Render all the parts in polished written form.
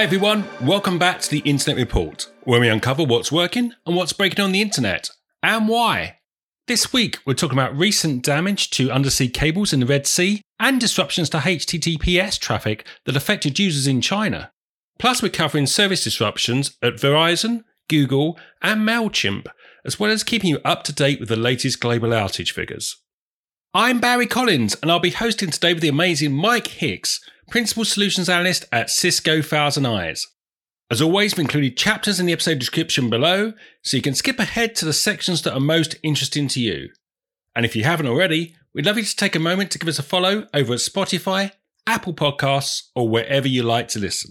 everyone, welcome back to the Internet Report, where we uncover what's working and what's breaking on the internet, and why. This week, we're talking about recent damage to undersea cables in the Red Sea and disruptions to HTTPS traffic that affected users in China. Plus, we're covering service disruptions at Verizon, Google, and MailChimp, as well as keeping you up to date with the latest global outage figures. I'm Barry Collins, and I'll be hosting today with the amazing Mike Hicks, Principal Solutions Analyst at Cisco Thousand Eyes. As always, we've included chapters in the episode description below, so you can skip ahead to the sections that are most interesting to you. And if you haven't already, we'd love you to take a moment to give us a follow over at Spotify, Apple Podcasts, or wherever you like to listen.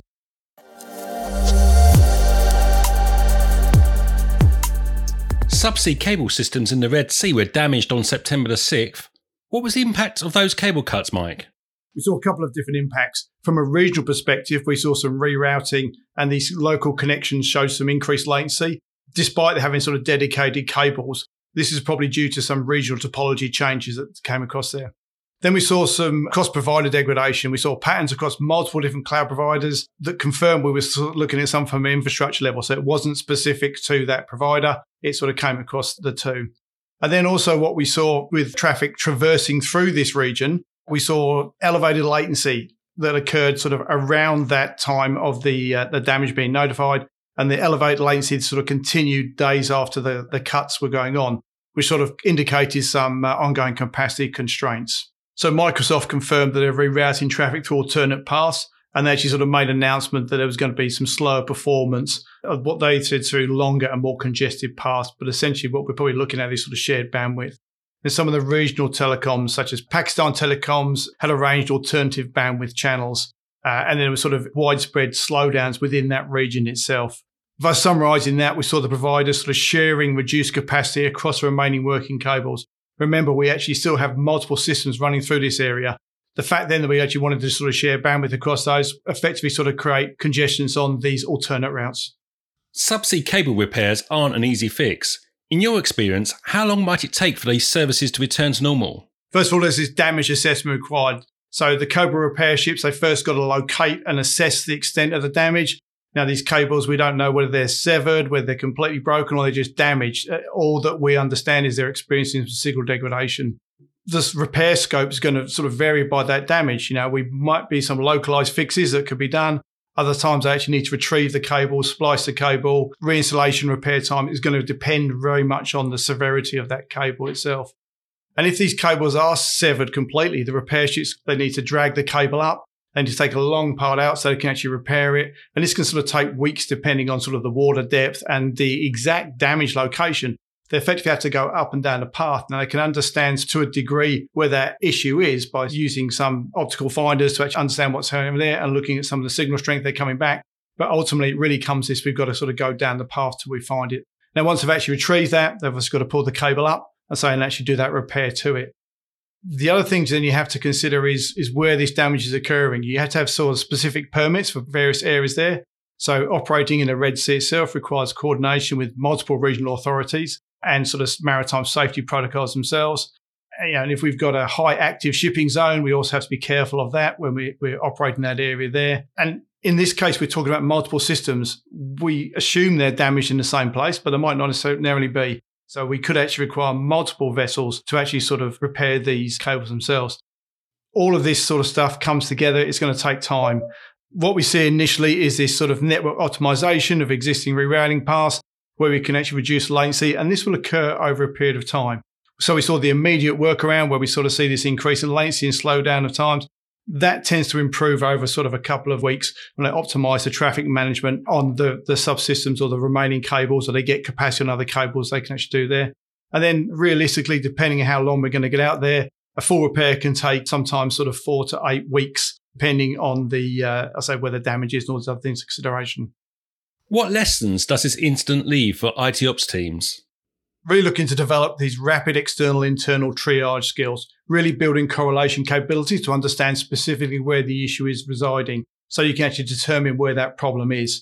Subsea cable systems in the Red Sea were damaged on September the 6th. What was the impact of those cable cuts, Mike? We saw a couple of different impacts. From a regional perspective, we saw some rerouting and these local connections showed some increased latency. Despite having sort of dedicated cables, this is probably due to some regional topology changes that came across there. Then we saw some cross-provider degradation. We saw patterns across multiple different cloud providers that confirmed we were looking at some from an infrastructure level. So it wasn't specific to that provider. It sort of came across the two. And then also what we saw with traffic traversing through this region, we saw elevated latency that occurred sort of around that time of the damage being notified. And the elevated latency sort of continued days after the cuts were going on, which sort of indicated some ongoing capacity constraints. So Microsoft confirmed that they're rerouting traffic to alternate paths, and they actually sort of made an announcement that there was going to be some slower performance of what they said through longer and more congested paths. But essentially what we're probably looking at is sort of shared bandwidth. And some of the regional telecoms, such as Pakistan Telecoms, had arranged alternative bandwidth channels. And there were sort of widespread slowdowns within that region itself. By summarising that, we saw the providers sort of sharing reduced capacity across the remaining working cables. Remember, we actually still have multiple systems running through this area. The fact then that we actually wanted to sort of share bandwidth across those effectively sort of create congestions on these alternate routes. Subsea cable repairs aren't an easy fix. In your experience, how long might it take for these services to return to normal? First of all, there's this damage assessment required. So the cable repair ships, they first got to locate and assess the extent of the damage. Now, these cables, we don't know whether they're severed, whether they're completely broken, or they're just damaged. All that we understand is they're experiencing some signal degradation. This repair scope is going to sort of vary by that damage. You know, we might be some localized fixes that could be done. Other times, I actually need to retrieve the cable, splice the cable. Reinstallation repair time is going to depend very much on the severity of that cable itself. And if these cables are severed completely, the repair ships, they need to drag the cable up. They need to take a long part out so they can actually repair it. And this can sort of take weeks depending on sort of the water depth and the exact damage location. They effectively have to go up and down the path. Now, they can understand to a degree where that issue is by using some optical finders to actually understand what's happening there and looking at some of the signal strength they're coming back. But ultimately, it really comes to this, we've got to sort of go down the path till we find it. Now, once they've actually retrieved that, they've also got to pull the cable up and actually do that repair to it. The other things then you have to consider is where this damage is occurring. You have to have sort of specific permits for various areas there. So operating in the Red Sea itself requires coordination with multiple regional authorities and sort of maritime safety protocols themselves. And if we've got a high active shipping zone, we also have to be careful of that when we're operating that area there. And in this case, we're talking about multiple systems. We assume they're damaged in the same place, but they might not necessarily be. So we could actually require multiple vessels to actually sort of repair these cables themselves. All of this sort of stuff comes together. It's going to take time. What we see initially is this sort of network optimization of existing rerouting paths where we can actually reduce latency, and this will occur over a period of time. So we saw the immediate workaround where we sort of see this increase in latency and slowdown of times. That tends to improve over sort of a couple of weeks when they optimize the traffic management on the subsystems or the remaining cables, or they get capacity on other cables they can actually do there. And then realistically, depending on how long we're going to get out there, a full repair can take sometimes sort of 4 to 8 weeks, depending on where the damage is and all those other things in consideration. What lessons does this incident leave for IT ops teams? Really looking to develop these rapid external-internal triage skills, really building correlation capabilities to understand specifically where the issue is residing so you can actually determine where that problem is.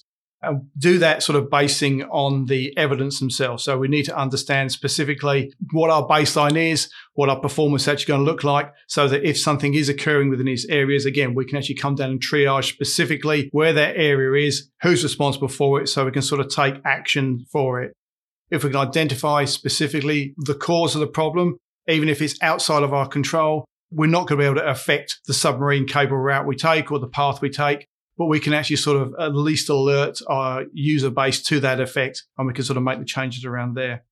And do that sort of basing on the evidence themselves. So we need to understand specifically what our baseline is, what our performance is actually going to look like, so that if something is occurring within these areas, again, we can actually come down and triage specifically where that area is, who's responsible for it, so we can sort of take action for it. If we can identify specifically the cause of the problem, even if it's outside of our control, we're not going to be able to affect the submarine cable route we take or the path we take, but we can actually sort of at least alert our user base to that effect, and we can sort of make the changes around there.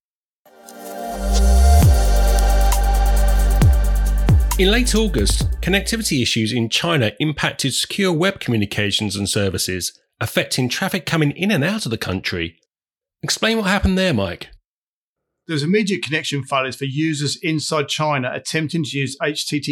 In late August, connectivity issues in China impacted secure web communications and services, affecting traffic coming in and out of the country. Explain what happened there, Mike. There's immediate connection failures for users inside China attempting to use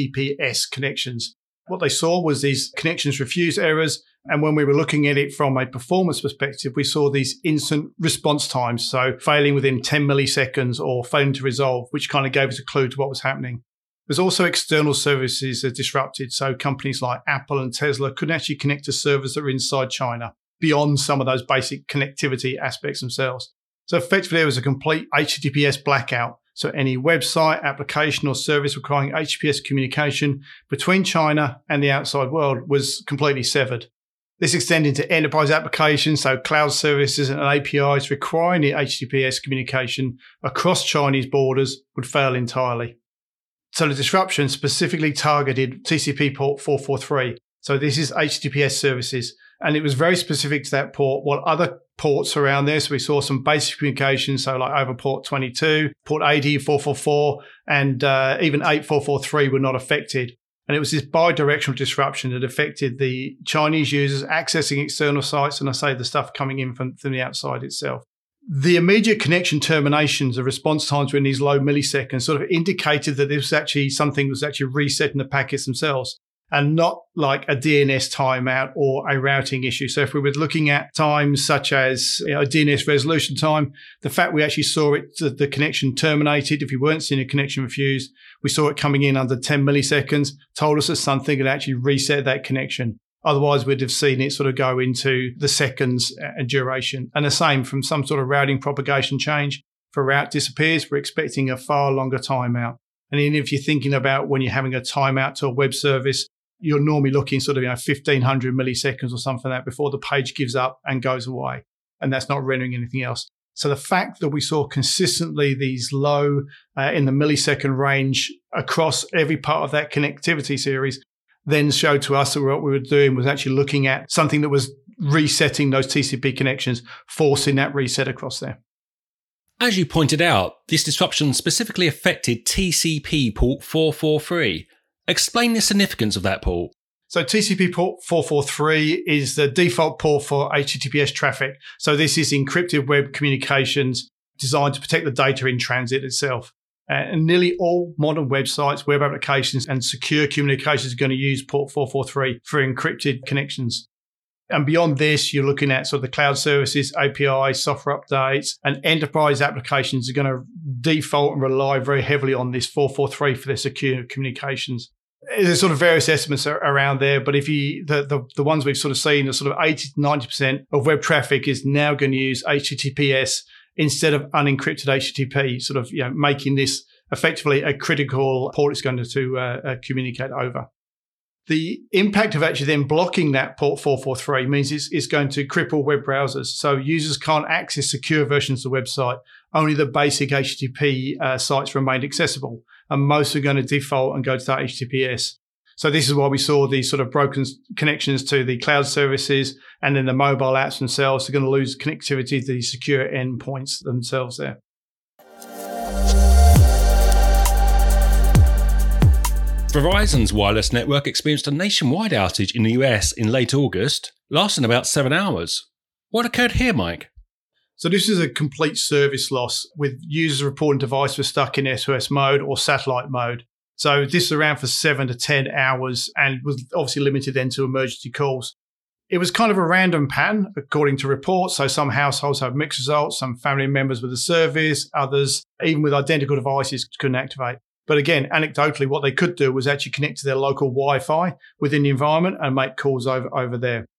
HTTPS connections. What they saw was these connections refuse errors. And when we were looking at it from a performance perspective, we saw these instant response times. So failing within 10 milliseconds or failing to resolve, which kind of gave us a clue to what was happening. There's also external services that are disrupted. So companies like Apple and Tesla couldn't actually connect to servers that are inside China beyond some of those basic connectivity aspects themselves. So effectively, there was a complete HTTPS blackout. So any website, application or service requiring HTTPS communication between China and the outside world was completely severed. This extended to enterprise applications, so cloud services and APIs requiring the HTTPS communication across Chinese borders would fail entirely. So the disruption specifically targeted TCP port 443. So this is HTTPS services, and it was very specific to that port, while other ports around there. So we saw some basic communications, so like over port 22, port 80, 444, and even 8443 were not affected. And it was this bi-directional disruption that affected the Chinese users accessing external sites, and I say the stuff coming in from the outside itself. The immediate connection terminations, the response times were in these low milliseconds, sort of indicated that this was actually something was actually resetting the packets themselves, and not like a DNS timeout or a routing issue. So if we were looking at times such as a DNS resolution time, the fact we actually saw it, the connection terminated, if you weren't seeing a connection refused, we saw it coming in under 10 milliseconds, told us that something had actually reset that connection. Otherwise, we'd have seen it sort of go into the seconds duration. And the same from some sort of routing propagation change. If a route disappears, we're expecting a far longer timeout. And even if you're thinking about when you're having a timeout to a web service, you're normally looking sort of 1,500 milliseconds or something like that before the page gives up and goes away. And that's not rendering anything else. So the fact that we saw consistently these low in the millisecond range across every part of that connectivity series then showed to us that what we were doing was actually looking at something that was resetting those TCP connections, forcing that reset across there. As you pointed out, this disruption specifically affected TCP port 443. Explain the significance of that port. So TCP port 443 is the default port for HTTPS traffic. So this is encrypted web communications designed to protect the data in transit itself. And nearly all modern websites, web applications, and secure communications are going to use port 443 for encrypted connections. And beyond this, you're looking at sort of the cloud services, APIs, software updates, and enterprise applications are going to default and rely very heavily on this 443 for their secure communications. There's sort of various estimates around there, but if you the ones we've sort of seen are sort of 80 to 90% of web traffic is now going to use HTTPS instead of unencrypted HTTP, sort of making this effectively a critical port it's going to communicate over. The impact of actually then blocking that port 443 means it's going to cripple web browsers. So users can't access secure versions of the website. Only the basic HTTP sites remain accessible, and most are going to default and go to that HTTPS. So this is why we saw these sort of broken connections to the cloud services, and then the mobile apps themselves are going to lose connectivity to the secure endpoints themselves there. Verizon's wireless network experienced a nationwide outage in the US in late August, lasting about 7 hours. What occurred here, Mike? So this is a complete service loss, with users reporting devices were stuck in SOS mode or satellite mode. So this is around for 7 to 10 hours and was obviously limited then to emergency calls. It was kind of a random pattern, according to reports. So some households have mixed results, some family members with the service, others, even with identical devices, couldn't activate. But again, anecdotally, what they could do was actually connect to their local Wi-Fi within the environment and make calls over there.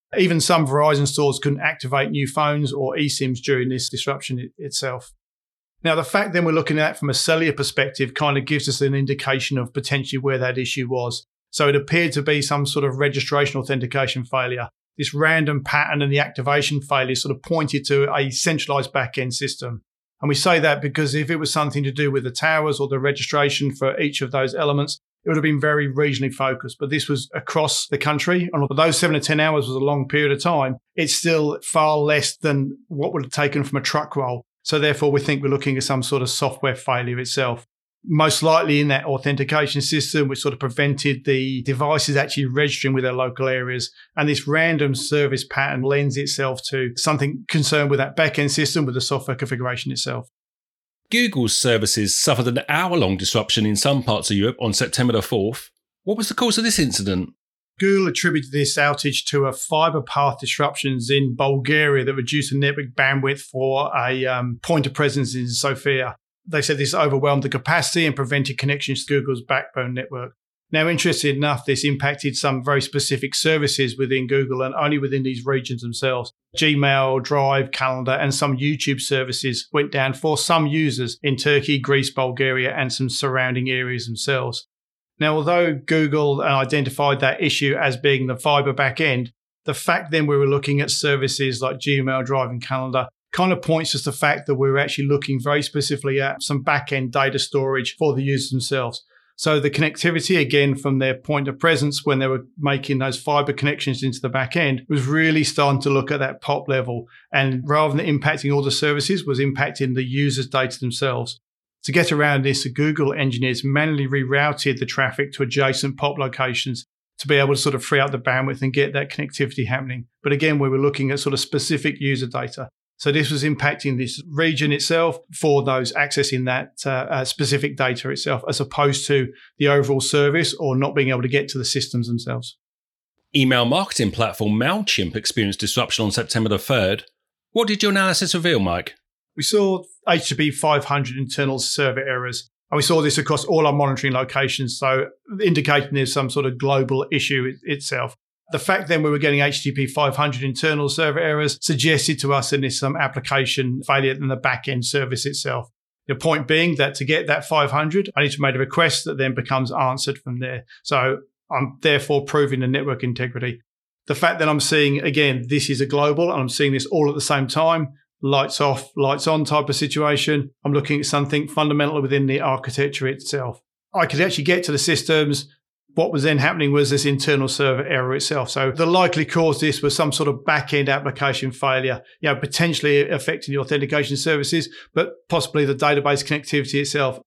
Even some Verizon stores couldn't activate new phones or eSIMs during this disruption itself. Now, the fact then we're looking at it from a cellular perspective kind of gives us an indication of potentially where that issue was. So it appeared to be some sort of registration authentication failure. This random pattern and the activation failure sort of pointed to a centralized back-end system. And we say that because if it was something to do with the towers or the registration for each of those elements, it would have been very regionally focused. But this was across the country. And although 7 to 10 hours was a long period of time, it's still far less than what would have taken from a truck roll. So therefore, we think we're looking at some sort of software failure itself. Most likely in that authentication system, which sort of prevented the devices actually registering with their local areas. And this random service pattern lends itself to something concerned with that back-end system, with the software configuration itself. Google's services suffered an hour-long disruption in some parts of Europe on September the 4th. What was the cause of this incident? Google attributed this outage to a fiber path disruptions in Bulgaria that reduced the network bandwidth for a point of presence in Sofia. They said this overwhelmed the capacity and prevented connections to Google's backbone network. Now, interesting enough, this impacted some very specific services within Google and only within these regions themselves. Gmail, Drive, Calendar, and some YouTube services went down for some users in Turkey, Greece, Bulgaria, and some surrounding areas themselves. Now, although Google identified that issue as being the fiber backend, the fact then we were looking at services like Gmail, Drive, and Calendar kind of points us to the fact that we're actually looking very specifically at some back-end data storage for the users themselves. So the connectivity, again, from their point of presence when they were making those fiber connections into the back end was really starting to look at that POP level. And rather than impacting all the services, was impacting the users' data themselves. To get around this, the Google engineers manually rerouted the traffic to adjacent POP locations to be able to sort of free up the bandwidth and get that connectivity happening. But again, we were looking at sort of specific user data. So this was impacting this region itself for those accessing that specific data itself, as opposed to the overall service or not being able to get to the systems themselves. Email marketing platform MailChimp experienced disruption on September the 3rd. What did your analysis reveal, Mike? We saw HTTP 500 internal server errors. And we saw this across all our monitoring locations, so indicating there's some sort of global issue itself. The fact then we were getting HTTP 500 internal server errors suggested to us that there's some application failure in the back-end service itself. The point being that to get that 500, I need to make a request that then becomes answered from there. So I'm therefore proving the network integrity. The fact that I'm seeing, again, this is a global, and I'm seeing this all at the same time, lights off, lights on type of situation. I'm looking at something fundamental within the architecture itself. I could actually get to the systems. What was then happening was this internal server error itself. So the likely cause of this was some sort of back-end application failure, potentially affecting the authentication services, but possibly the database connectivity itself.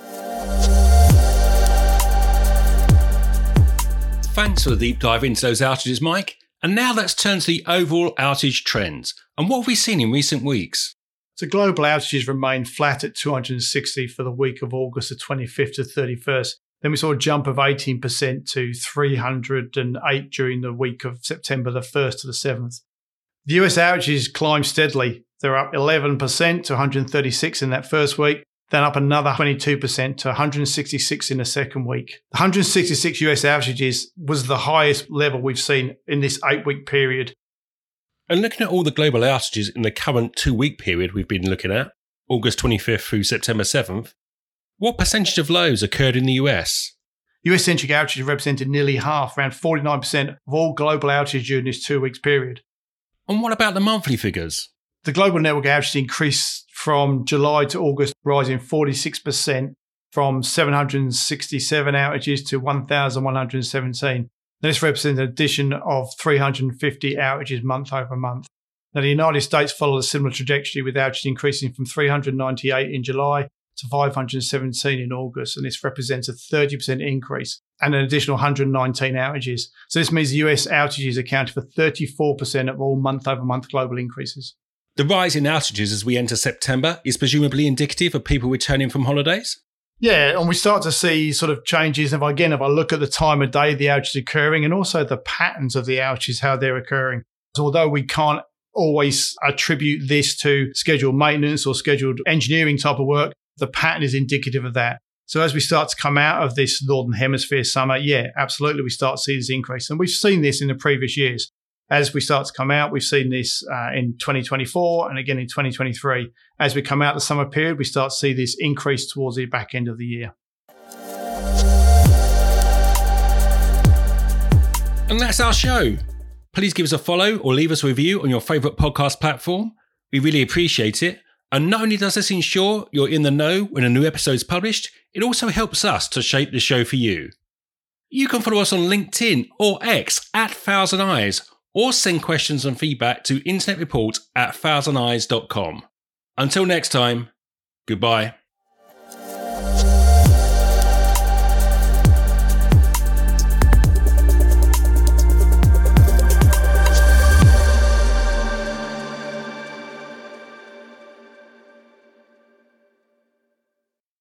Thanks for the deep dive into those outages, Mike. And now let's turn to the overall outage trends. And what have we seen in recent weeks? So global outages remained flat at 260 for the week of August the 25th to 31st. Then we saw a jump of 18% to 308 during the week of September the 1st to the 7th. The US outages climbed steadily. They're up 11% to 136 in that first week, then up another 22% to 166 in the second week. The 166 US outages was the highest level we've seen in this 8-week period. And looking at all the global outages in the current 2-week period we've been looking at, August 25th through September 7th, what percentage of lows occurred in the US? US-centric outages represented nearly half, around 49% of all global outages during this 2-week period. And what about the monthly figures? The global network outages increased from July to August, rising 46% from 767 outages to 1,117. This represents an addition of 350 outages month over month. Now, the United States followed a similar trajectory, with outages increasing from 398 in July to 517 in August, and this represents a 30% increase and an additional 119 outages. So this means the US outages accounted for 34% of all month-over-month global increases. The rise in outages as we enter September is presumably indicative of people returning from holidays? Yeah, and we start to see sort of changes. If I look at the time of day the outage is occurring and also the patterns of the outages, how they're occurring. So although we can't always attribute this to scheduled maintenance or scheduled engineering type of work, the pattern is indicative of that. So as we start to come out of this Northern Hemisphere summer, yeah, absolutely, we start to see this increase. And we've seen this in the previous years. as we start to come out, we've seen this in 2024 and again in 2023. As we come out the summer period, we start to see this increase towards the back end of the year. And that's our show. Please give us a follow or leave us a review on your favourite podcast platform. We really appreciate it. And not only does this ensure you're in the know when a new episode is published, it also helps us to shape the show for you. You can follow us on LinkedIn or X @thousandeyes, or send questions and feedback to internetreport@thousandeyes.com. Until next time, goodbye.